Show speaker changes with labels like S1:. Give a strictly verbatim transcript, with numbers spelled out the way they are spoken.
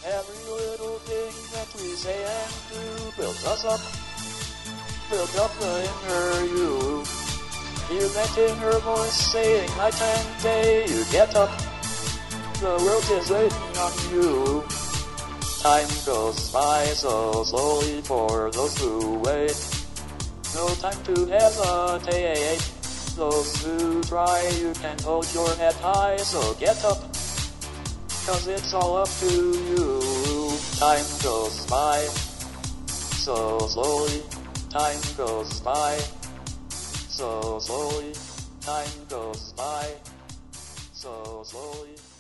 S1: Every little thing that we say and do builds us up, builds up the inner you. Hear that inner voice saying night and day, you get up, the world is waiting on you. Time goes by so slowly for those who wait, no time to hesitate. Those who try, you can hold your head high, so get up, cause it's all up to you. Time goes by so slowly, time goes by so slowly, time goes by so slowly.